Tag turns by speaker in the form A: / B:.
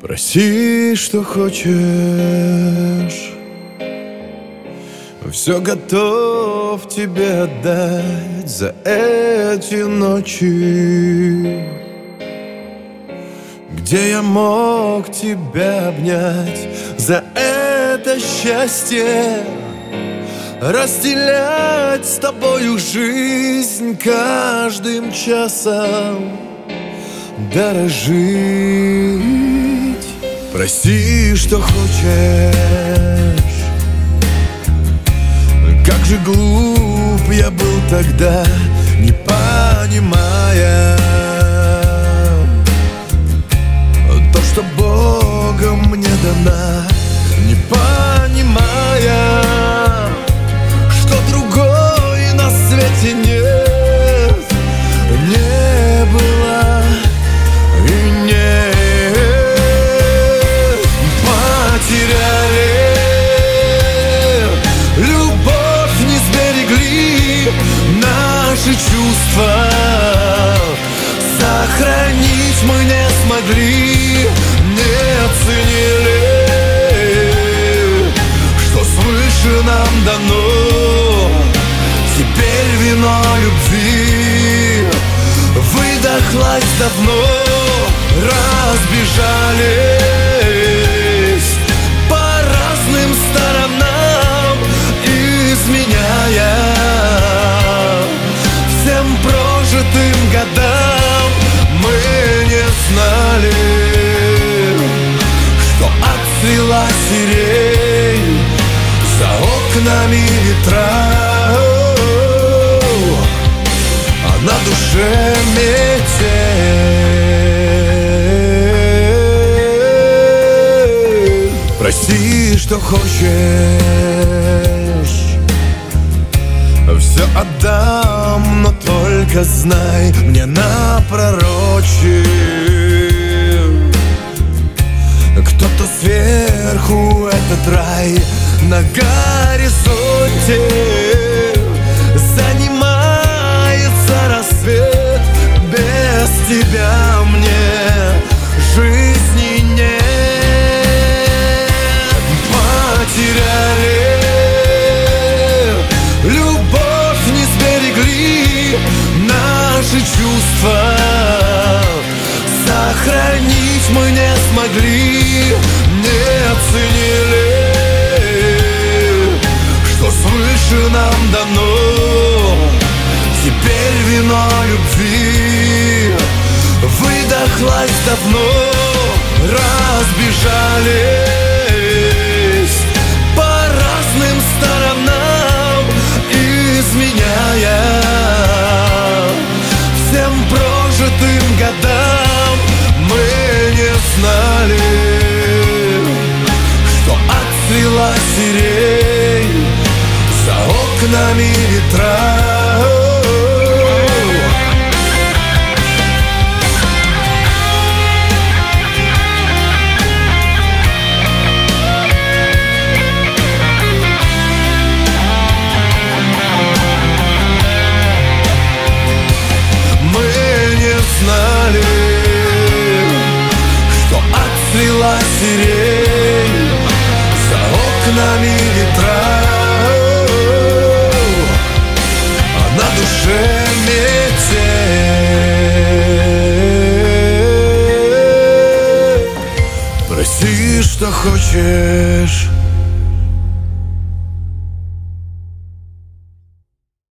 A: Проси, что хочешь, все готов тебе отдать за эти ночи, где я мог тебя обнять, за это счастье, разделять с тобою жизнь каждым часом, дорожить. Прости, что хочешь, как же глуп я был тогда, не понимая то, что Богом мне дана, не понимая, что другой на свете нет, не было и нет. Потеряли любовь, не сберегли наши чувства, сохранить мы не смогли, не оценили, что свыше нам дано. Теперь вино любви выдохлась давно, разбежались по разным сторонам, изменяя всем прожитым годам. Мы не знали, что отцвела сирень, за окнами ветра, а на душе метель. Прости, что хочешь, все отдам, но только знай, мне напророчил кто-то сверху этот рай на горизонте. Занимается рассвет, без тебя мне жизни нет. Потеряли любовь, не сберегли наши чувства, сохранить мы не смогли, не оценили, что свыше нам дано. Теперь вино любви выдохлась давно, разбежались по разным сторонам, изменяя всем прожитым годам. Мы не знали, что отцвела сирень, за окнами ветра. Знали, что отцвела сирень, за окнами ветра, а на душе метель. Проси, что хочешь,